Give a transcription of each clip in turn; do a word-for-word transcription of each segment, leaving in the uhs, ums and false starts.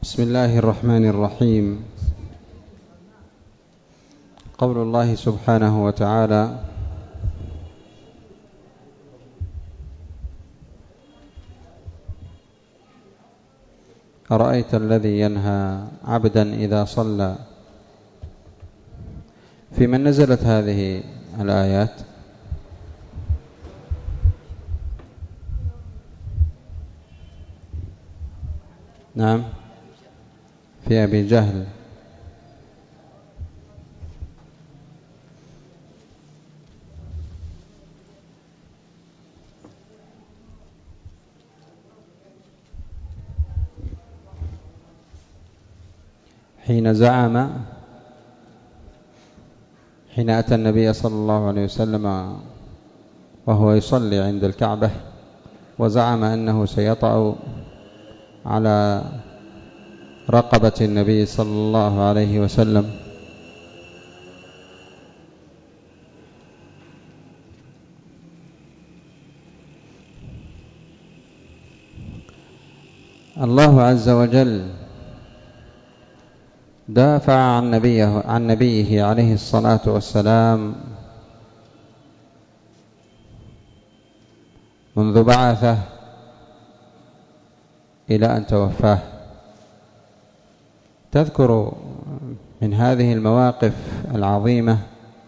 بسم الله الرحمن الرحيم. قول الله سبحانه وتعالى: أرأيت الذي ينهى عبدا إذا صلى. في من نزلت هذه الآيات؟ نعم، في أبي جهل. حين زعم حين أتى النبي صلى الله عليه وسلم وهو يصلي عند الكعبة وزعم أنه سيطأ على رقبة النبي صلى الله عليه وسلم، الله عز وجل دافع عن نبيه, عن نبيه عليه الصلاة والسلام منذ بعثه إلى أن توفاه. تذكر من هذه المواقف العظيمة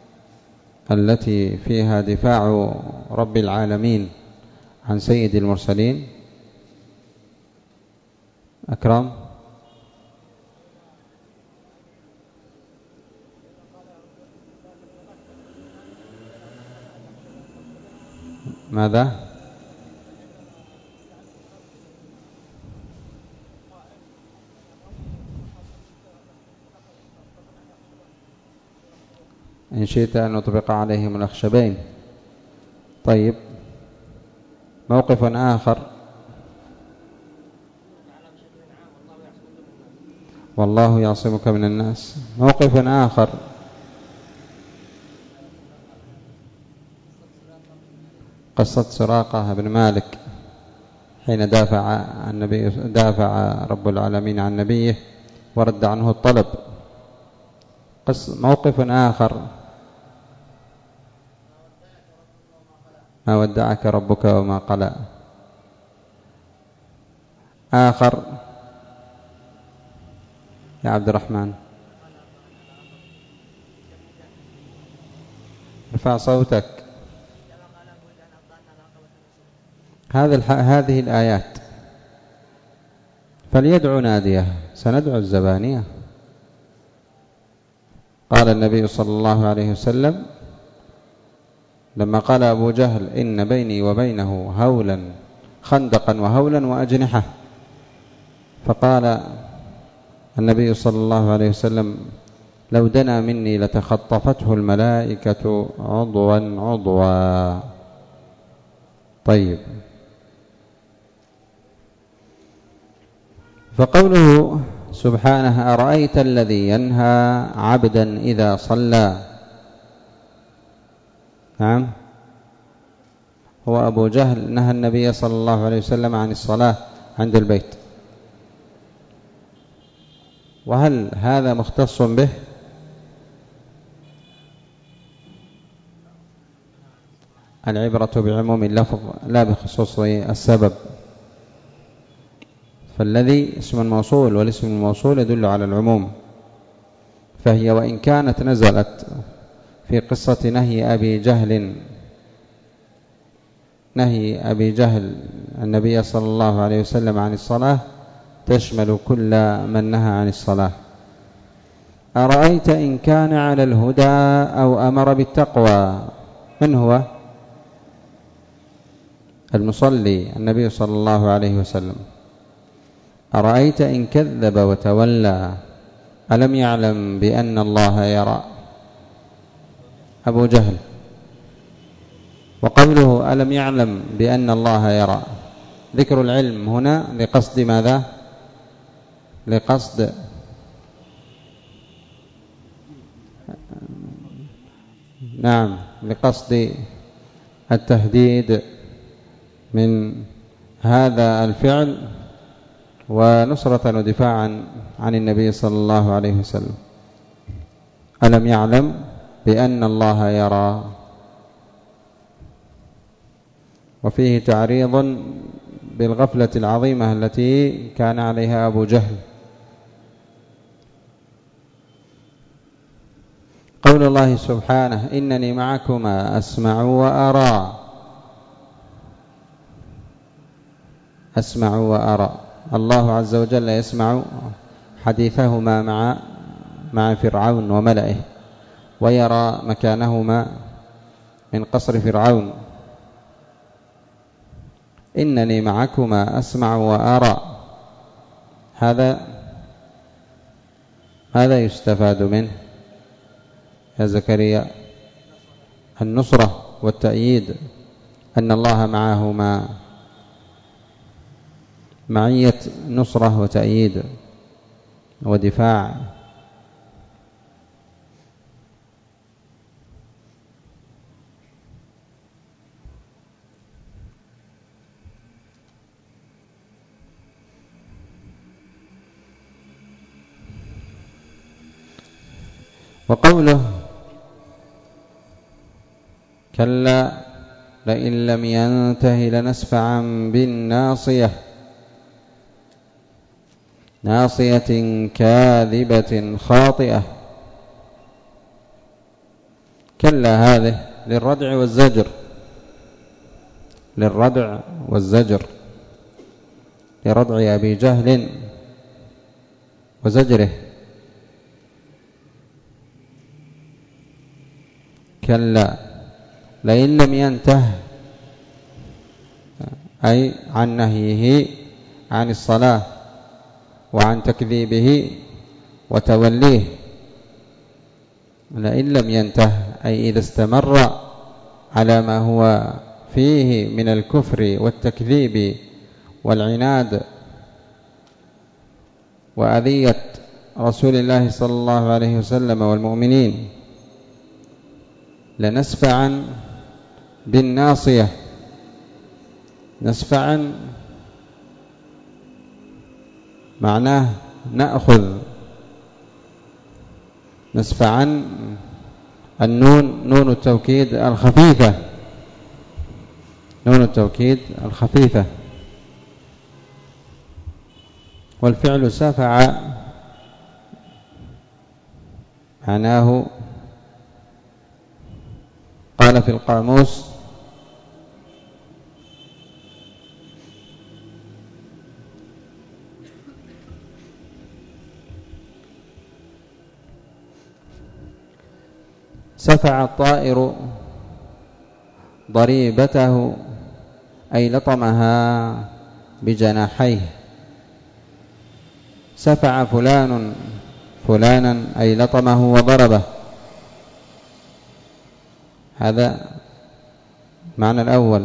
التي فيها دفاع رب العالمين عن سيد المرسلين. أكرم، ماذا؟ إن شئت أن نطبق عليهم الأخشبين. طيب، موقف آخر: والله يعصمك من الناس. موقف آخر: قصة سراقة بن مالك حين دافع النبي دافع رب العالمين عن نبيه ورد عنه الطلب. موقف آخر: ما ودعك ربك وما قلى. آخر يا عبد الرحمن، ارفع صوتك. هذا هذه الآيات: فليدعو ناديه سندعو الزبانية. قال النبي صلى الله عليه وسلم لما قال أبو جهل: إن بيني وبينه هولا خندقا وهولا وأجنحة، فقال النبي صلى الله عليه وسلم: لو دنا مني لتخطفته الملائكة عضوا عضوا. طيب، فقوله سبحانه: أرأيت الذي ينهى عبدا إذا صلى. نعم، هو أبو جهل نهى النبي صلى الله عليه وسلم عن الصلاة عند البيت. وهل هذا مختص به؟ العبرة بعموم اللفظ لا بخصوص السبب. فالذي اسم الموصول والاسم الموصول يدل على العموم، فهي وإن كانت نزلت في قصة نهي أبي جهل نهي أبي جهل النبي صلى الله عليه وسلم عن الصلاة، تشمل كل من نهى عن الصلاة. أرأيت إن كان على الهدى أو أمر بالتقوى. من هو المصلي؟ النبي صلى الله عليه وسلم. أرأيت إن كذب وتولى ألم يعلم بأن الله يرى. أبو جهل. وقوله ألم يعلم بأن الله يرى، ذكر العلم هنا لقصد ماذا؟ لقصد نعم لقصد التهديد من هذا الفعل ونصرة ودفاعا عن النبي صلى الله عليه وسلم. ألم يعلم بأن الله يرى؟ وفيه تعريض بالغفلة العظيمة التي كان عليها أبو جهل. قول الله سبحانه إنني معكما أسمع وأرى، أسمع وأرى. الله عز وجل يسمع حديثهما مع مع فرعون وملئه، ويرى مكانهما من قصر فرعون. إنني معكما أسمع وأرى، هذا ماذا يستفاد منه يا زكريا؟ النصرة والتأييد، أن الله معهما معية نصرة وتأييد ودفاع. وقوله كلا لئن لم ينته لنسفعا بالناصية، ناصية كاذبة خاطئة. كلا هذه للردع والزجر، للردع والزجر، لردع أبي جهل وزجره. كلا لئن لم ينته، أي عن نهيه عن الصلاة وعن تكذيبه وتوليه. لئن لم ينته أي إذا استمر على ما هو فيه من الكفر والتكذيب والعناد وأذية رسول الله صلى الله عليه وسلم والمؤمنين، لنسفعا بالناصية. نسفعا معناه نأخذ. نسفعا النون نون التوكيد الخفيفة، نون التوكيد الخفيفة. والفعل سفع معناه، قال في القاموس سفع الطائر ضريبته أي لطمها بجناحيه. سفع فلان فلانا أي لطمه وضربه. هذا معنى الأول.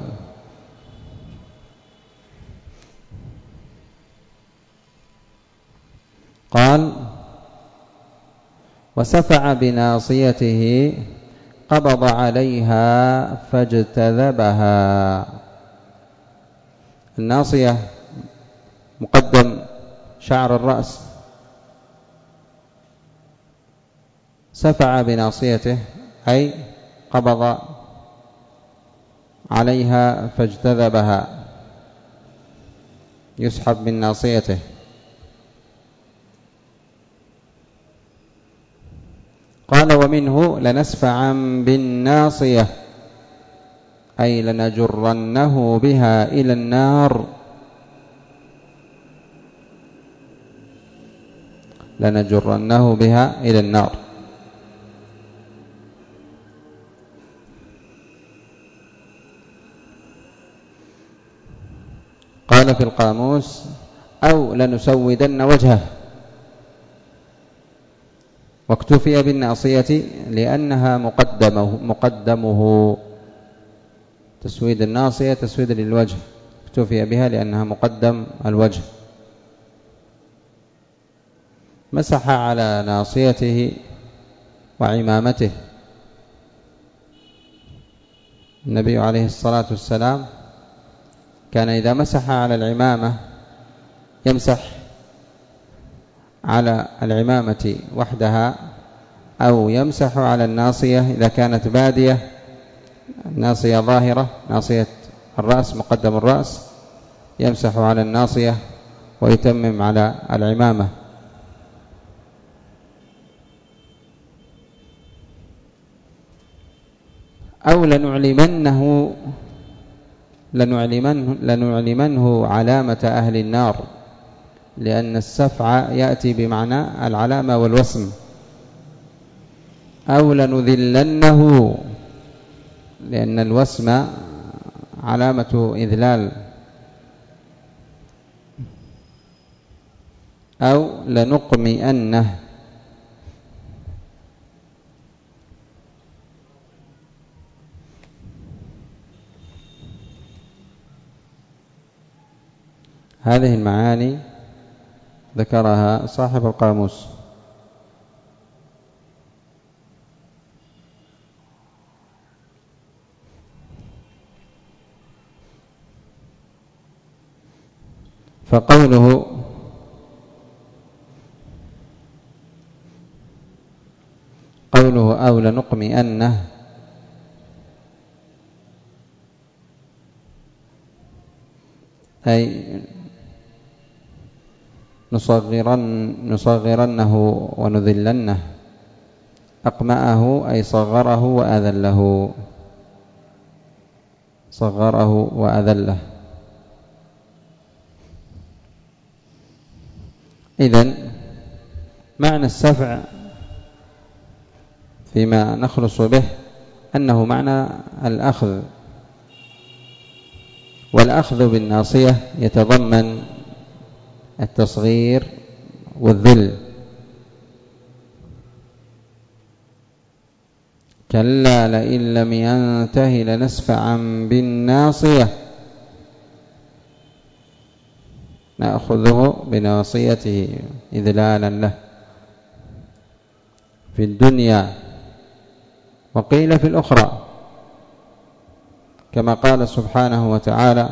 قال وسفع بناصيته قبض عليها فاجتذبها. الناصية مقدم شعر الرأس. سفع بناصيته أي قبض عليها فاجتذبها، يسحب من ناصيته. قال ومنه لنسفعا بالناصية أي لنجرنه بها إلى النار. لنجرنه بها إلى النار. قال في القاموس أو لنسودن وجهه، واكتفي بالناصية لأنها مقدمه, مقدمه تسويد الناصية تسويد للوجه، اكتفي بها لأنها مقدم الوجه. مسح على ناصيته وعمامته. النبي عليه الصلاة والسلام كان إذا مسح على العمامة يمسح على العمامة وحدها أو يمسح على الناصية إذا كانت بادية، الناصية ظاهرة، ناصية الرأس مقدم الرأس، يمسح على الناصية ويتمم على العمامة. أو لنعلمنه لنعلمنه, لنعلمنه علامة أهل النار، لأن السفع يأتي بمعنى العلامة والوسم. أو لنذلنه، لأن الوسم علامة إذلال. أو لنقمئنه، هذه المعاني ذكرها صاحب القاموس. فقوله قوله أو لنقمئنه أي نصغرن نصغرنه ونذلنه. أقمأه أي صغره وأذله، صغره وأذله. إذن معنى السفع فيما نخلص به أنه معنى الأخذ، والأخذ بالناصية يتضمن التصغير والذل. كلا لئن لم ينته لنسفعا بالناصية، نأخذه بناصيته إذلالا له في الدنيا، وقيل في الأخرى، كما قال سبحانه وتعالى: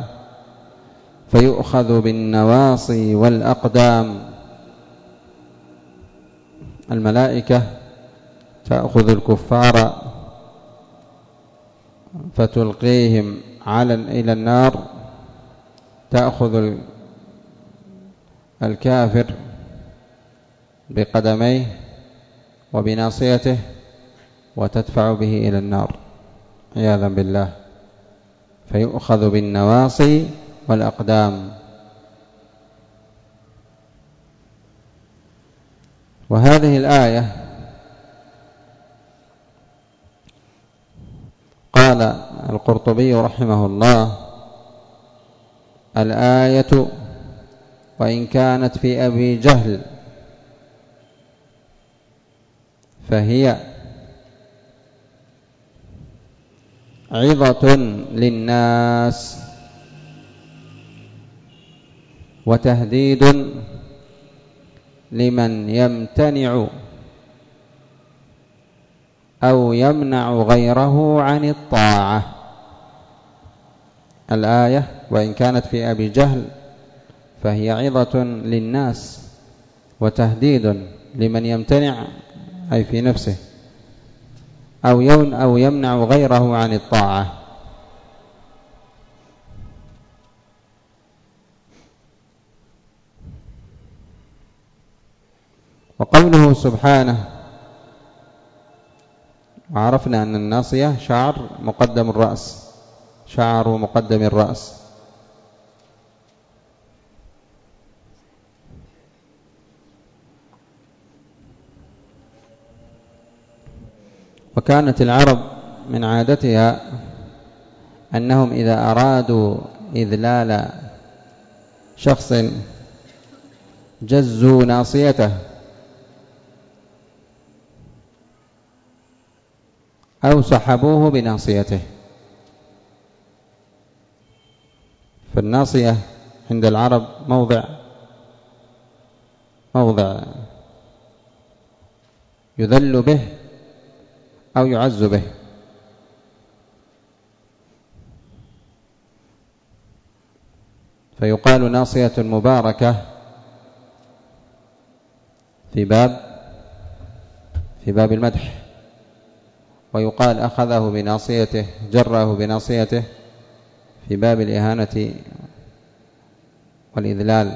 فيؤخذ بالنواصي والأقدام. الملائكة تأخذ الكفار فتلقيهم على إلى النار، تأخذ الكافر بقدميه وبناصيته وتدفع به إلى النار عياذا بالله. فيؤخذ بالنواصي والأقدام. وهذه الآية قال القرطبي رحمه الله: الآية وإن كانت في أبي جهل فهي عظة للناس وتهديد لمن يمتنع أو يمنع غيره عن الطاعة. الآية وإن كانت في أبي جهل فهي عظة للناس وتهديد لمن يمتنع أي في نفسه أو أو يمنع غيره عن الطاعة. وقوله سبحانه: وعرفنا أن الناصية شعر مقدم الرأس، شعر مقدم الرأس. وكانت العرب من عادتها أنهم إذا أرادوا إذلال شخص جزوا ناصيته أو سحبوه بناصيته. فالناصية عند العرب موضع موضع يذل به أو يعز به. فيقال ناصية مباركة في باب في باب المدح، ويقال أخذه بناصيته جره بناصيته في باب الإهانة والإذلال.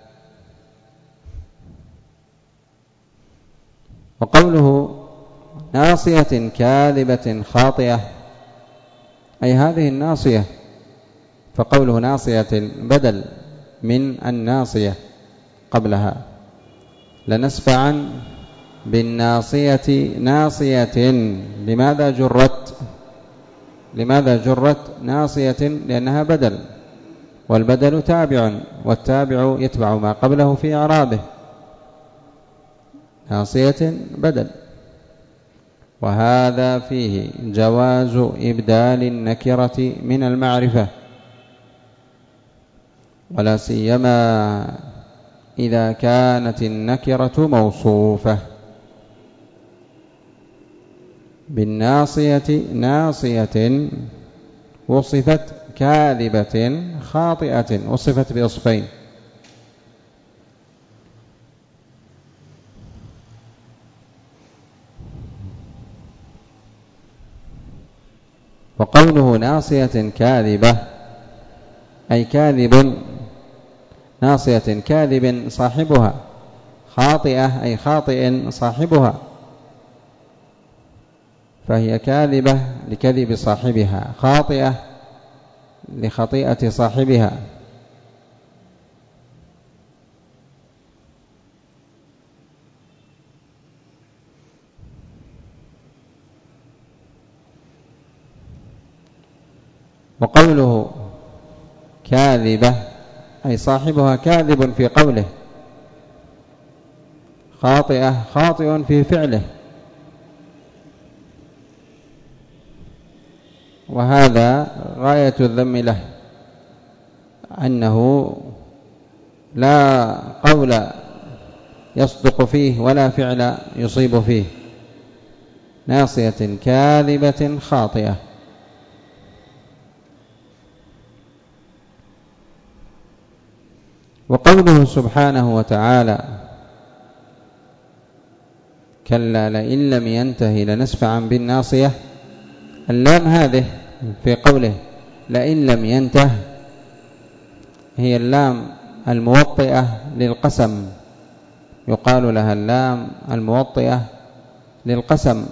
وقوله ناصية كاذبة خاطئة أي هذه الناصية، فقوله ناصية بدل من الناصية قبلها، لنسفعا بالناصية ناصية. لماذا جرت لماذا جرت ناصية؟ لأنها بدل، والبدل تابع، والتابع يتبع ما قبله في إعرابه. ناصية بدل. وهذا فيه جواز إبدال النكرة من المعرفة، ولا سيما إذا كانت النكرة موصوفة بالناصية ناصية وصفت كاذبة خاطئة، وصفت بوصفين. وقوله ناصية كاذبة أي كاذب، ناصية كاذب صاحبها، خاطئة أي خاطئ صاحبها، فهي كاذبة لكذب صاحبها، خاطئة لخطيئة صاحبها. وقوله كاذبة أي صاحبها كاذب في قوله، خاطئة خاطئ في فعله، وهذا غاية الذم له، أنه لا قول يصدق فيه ولا فعل يصيب فيه. ناصية كاذبة خاطئة. وقوله سبحانه وتعالى كلا لئن لم ينتهي لنسفعا بالناصية، اللام هذه في قوله لئن لم ينته هي اللام الموطئة للقسم، يقال لها اللام الموطئة للقسم.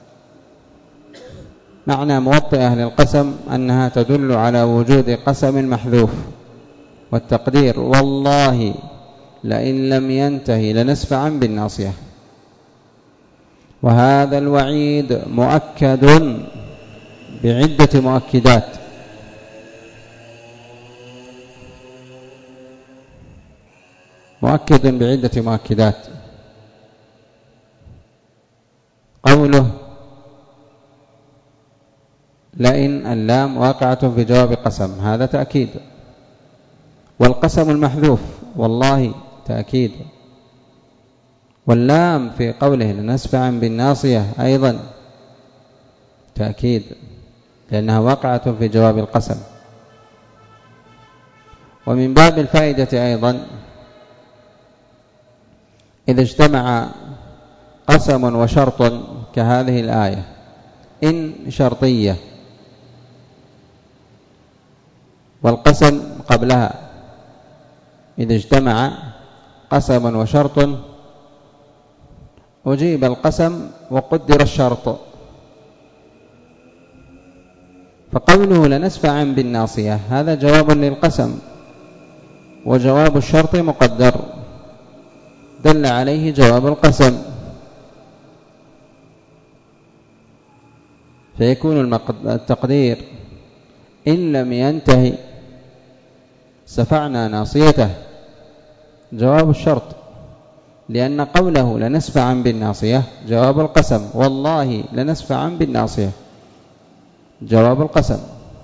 معنى موطئة للقسم أنها تدل على وجود قسم محذوف، والتقدير والله لئن لم ينتهي لنسفعا بالناصية. وهذا الوعيد مؤكد بعدة مؤكدات، مؤكد بعدة مؤكدات. قوله لئن اللام واقعة في جواب قسم، هذا تأكيد، والقسم المحذوف والله تأكيد، واللام في قوله لنسفعا بالناصية أيضا تأكيد، لأنها واقعة في جواب القسم. ومن باب الفائدة أيضا إذا اجتمع قسم وشرط كهذه الآية، إن شرطية والقسم قبلها، إذا اجتمع قسم وشرط أجيب القسم وقدر الشرط. فقوله لنسفعا بالناصية هذا جواب للقسم، وجواب الشرط مقدر دل عليه جواب القسم، فيكون التقدير إن لم ينتهي سفعنا ناصيته جواب الشرط، لأن قوله لنسفعا بالناصية جواب القسم، والله لنسفعا بالناصية جواب القسم.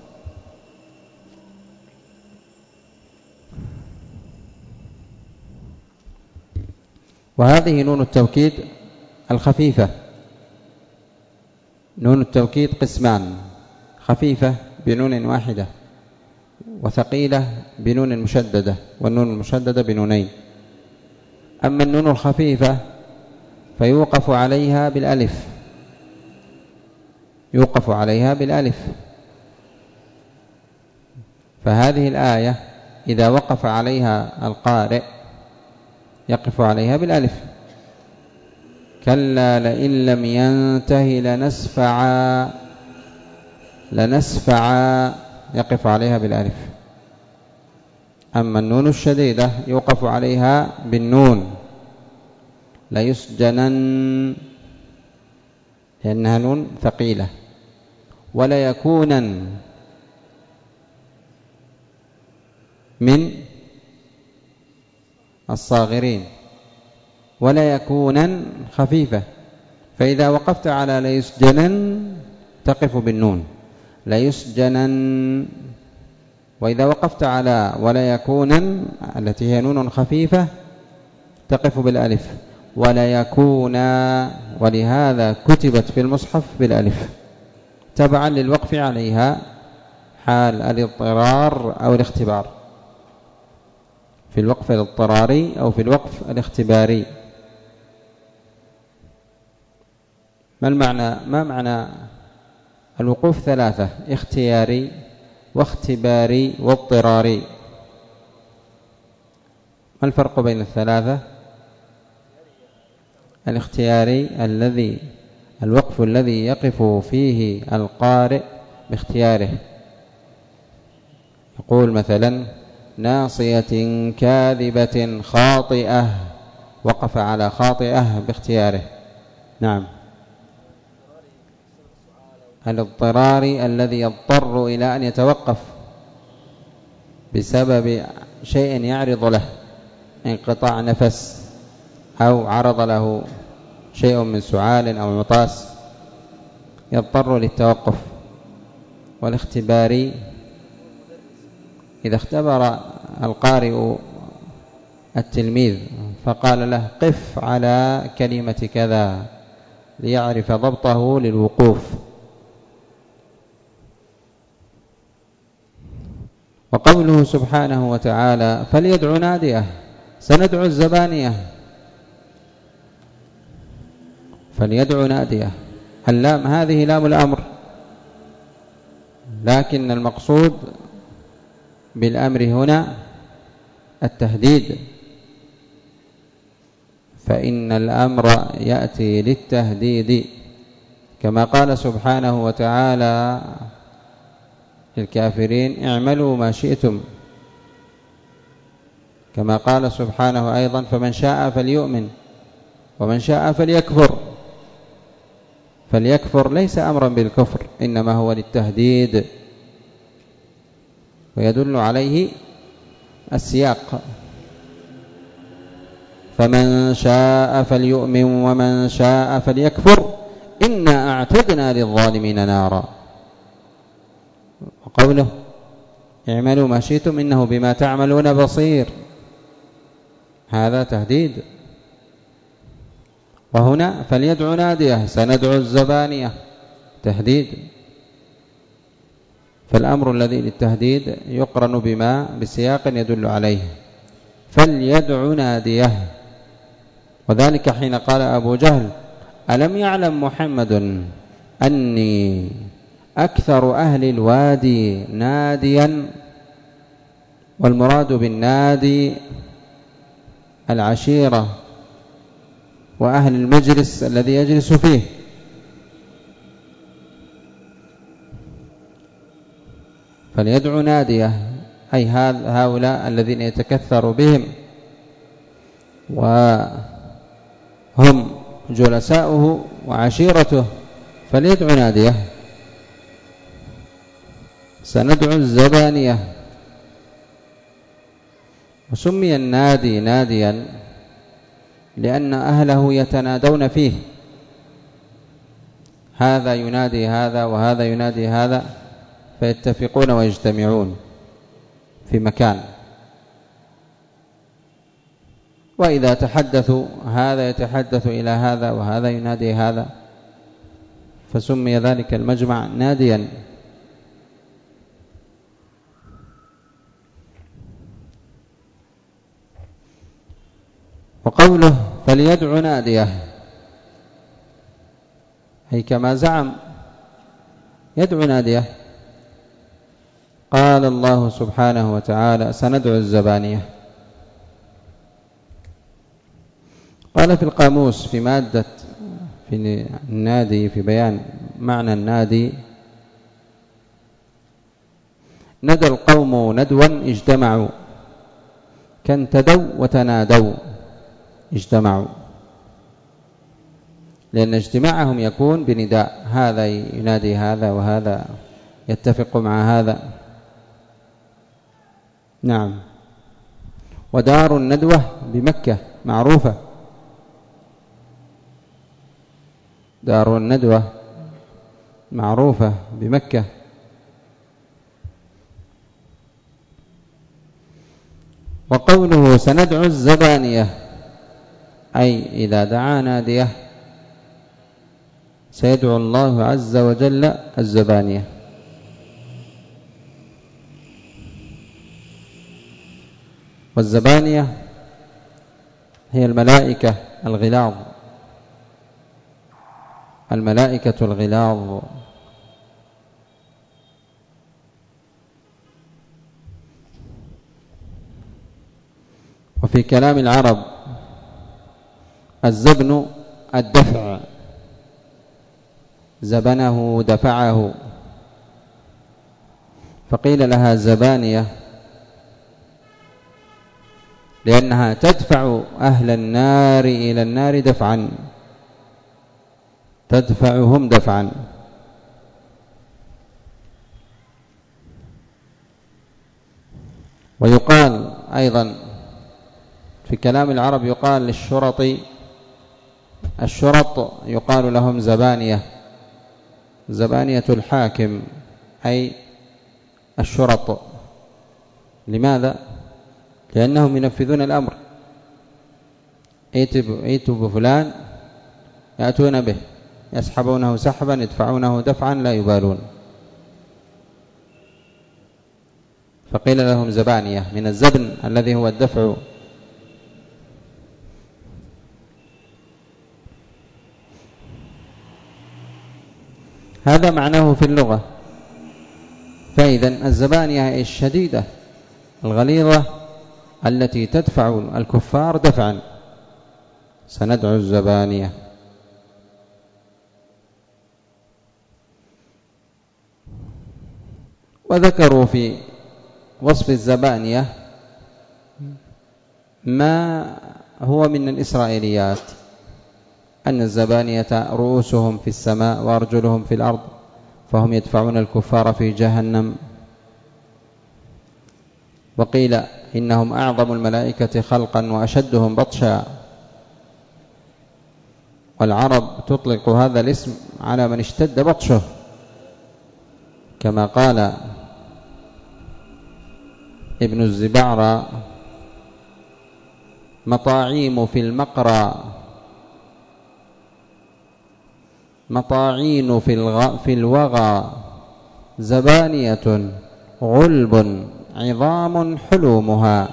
وهذه نون التوكيد الخفيفة. نون التوكيد قسمان: خفيفة بنون واحدة، وثقيلة بنون مشددة، والنون المشددة بنونين. أما النون الخفيفة فيوقف عليها بالألف، يوقف عليها بالألف. فهذه الآية إذا وقف عليها القارئ يقف عليها بالألف. كلا لئن لم ينته لنسفعا، لنسفعا يقف عليها بالألف. أما النون الشديدة يوقف عليها بالنون، ليسجنن لأنها نون ثقيلة، ولا يكونن من الصاغرين، ولا يكونن خفيفة. فإذا وقفت على ليسجنن تقف بالنون ليسجنن، وإذا وقفت على ولا يكونن التي هي نون خفيفة تقف بالألف ولا يكونا، ولهذا كتبت في المصحف بالألف تبعا للوقف عليها حال الاضطرار أو الاختبار، في الوقف الاضطراري أو في الوقف الاختباري. ما المعنى ما معنى الوقوف؟ ثلاثة: اختياري واختباري واضطراري. ما الفرق بين الثلاثة؟ الاختياري الذي الوقف الذي يقف فيه القارئ باختياره، يقول مثلا ناصية كاذبة خاطئة، وقف على خاطئة باختياره. نعم. الاضطراري الذي يضطر إلى أن يتوقف بسبب شيء يعرض له، انقطاع نفس أو عرض له شيء من سعال أو عطاس يضطر للتوقف. والاختباري إذا اختبر القارئ التلميذ فقال له قف على كلمة كذا ليعرف ضبطه للوقوف. وقوله سبحانه وتعالى فليدع ناديه، سندعو الزبانية، فليدع ناديه، اللام هذه لام الأمر، لكن المقصود بالأمر هنا التهديد، فإن الأمر يأتي للتهديد، كما قال سبحانه وتعالى للكافرين اعملوا ما شئتم، كما قال سبحانه أيضا فمن شاء فليؤمن ومن شاء فليكفر. فليكفر ليس أمرا بالكفر، إنما هو للتهديد، ويدل عليه السياق فمن شاء فليؤمن ومن شاء فليكفر إنا أعتدنا للظالمين نارا. وقوله اعملوا ما شئتم إنه بما تعملون بصير، هذا تهديد. وهنا فليدعو ناديه سندعو الزبانية تهديد. فالأمر الذي للتهديد يقرن بما بسياق يدل عليه، فليدع ناديه. وذلك حين قال أبو جهل ألم يعلم محمد أني أكثر أهل الوادي ناديا، والمراد بالنادي العشيرة وأهل المجلس الذي يجلس فيه. فليدعو ناديه أي هؤلاء الذين يتكثر بهم وهم جلساؤه وعشيرته، فليدعو ناديه. سندعو الزبانية. وسمي النادي ناديا لأن أهله يتنادون فيه، هذا ينادي هذا وهذا ينادي هذا، فيتفقون ويجتمعون في مكان. وإذا تحدثوا هذا يتحدث إلى هذا وهذا ينادي هذا، فسمي ذلك المجمع ناديا. وقوله فليدع ناديه أي كما زعم يدعو ناديه. قال الله سبحانه وتعالى سندعو الزبانية. قال في القاموس في مادة في النادي في بيان معنى النادي: ندى القوم ندوا اجتمعوا كانتدوا وتنادوا اجتمعوا، لأن اجتماعهم يكون بنداء، هذا ينادي هذا وهذا يتفق مع هذا. نعم. ودار الندوة بمكة معروفة، دار الندوة معروفة بمكة. وقوله سندعو الزبانية أي إذا دعا ناديه سيدعو الله عز وجل الزبانية. والزبانية هي الملائكة الغلاظ، الملائكة الغلاظ. وفي كلام العرب الزبن الدفع، زبنه دفعه، فقيل لها زبانية لأنها تدفع أهل النار إلى النار دفعا، تدفعهم دفعا. ويقال أيضا في كلام العرب يقال للشرط، الشرط يقال لهم زبانية، زبانية الحاكم أي الشرط. لماذا؟ لأنهم ينفذون الأمر، ائتوا بفلان يأتون به، يسحبونه سحبا يدفعونه دفعا لا يبالون، فقيل لهم زبانية من الزبن الذي هو الدفع. هذا معناه في اللغة. فإذا الزبانية الشديدة الغليظة التي تدفع الكفار دفعا، سندعو الزبانية. وذكروا في وصف الزبانية ما هو من الإسرائيليات، أن الزبانية رؤوسهم في السماء وأرجلهم في الأرض، فهم يدفعون الكفار في جهنم. وقيل إنهم أعظم الملائكة خلقا وأشدهم بطشا، والعرب تطلق هذا الاسم على من اشتد بطشه، كما قال ابن الزبعرى مطاعيم في المقرى، مطاعين في, الغ... في الوغى، زبانية غلب عظام حلومها.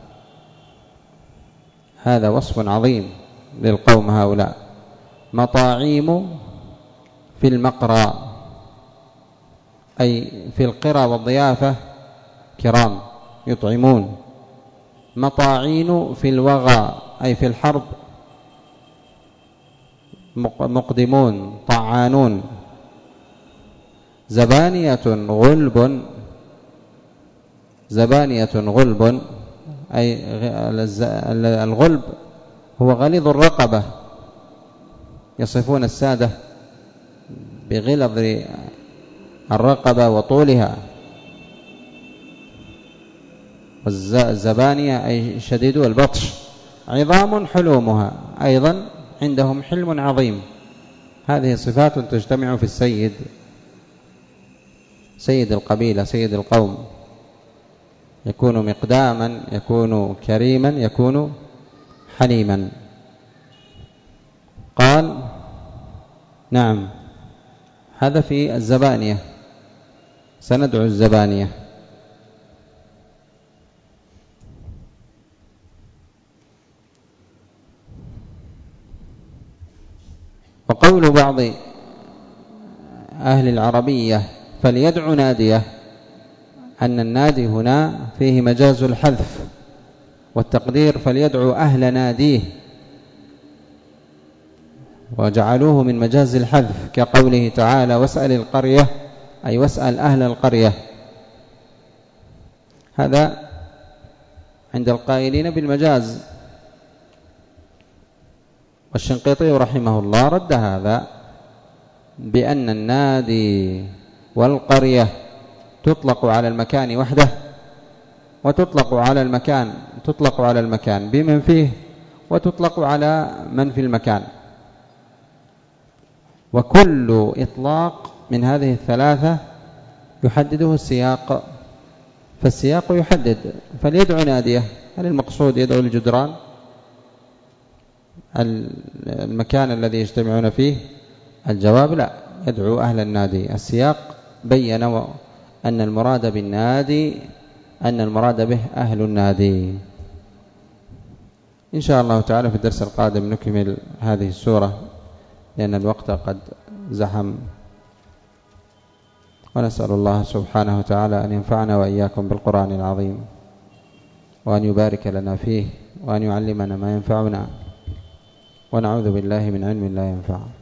هذا وصف عظيم للقوم هؤلاء، مطاعيم في المقرى أي في القرى والضيافة كرام يطعمون، مطاعين في الوغى أي في الحرب مقدمون طعانون، زبانية غلب، زبانية غلب أي الغلب هو غليظ الرقبة، يصفون السادة بغلظ الرقبة وطولها. والزبانية أي شديد البطش، عظام حلومها أيضا عندهم حلم عظيم. هذه صفات تجتمع في السيد، سيد القبيلة سيد القوم، يكون مقداما، يكون كريما، يكون حليما. قال نعم هذا في الزبانية، سندعو الزبانية. وقول بعض أهل العربية فليدع ناديه، أن النادي هنا فيه مجاز الحذف، والتقدير فليدعو أهل ناديه، وجعلوه من مجاز الحذف كقوله تعالى واسأل القرية، أي واسأل أهل القرية. هذا عند القائلين بالمجاز، والشنقيطي رحمه الله رد هذا بأن النادي والقرية تطلق على المكان وحده، وتطلق على المكان تطلق على المكان بمن فيه، وتطلق على من في المكان، وكل إطلاق من هذه الثلاثة يحدده السياق، فالسياق يحدد فليدعو ناديه. هل المقصود يدعو الجدران المكان الذي يجتمعون فيه؟ الجواب لا، يدعو أهل النادي. السياق بين أن المراد بالنادي أن المراد به أهل النادي. إن شاء الله تعالى في الدرس القادم نكمل هذه السورة، لأن الوقت قد زحم، ونسأل الله سبحانه وتعالى أن ينفعنا وإياكم بالقرآن العظيم، وأن يبارك لنا فيه، وأن يعلمنا ما ينفعنا، ونعوذ بالله من علم لا ينفع.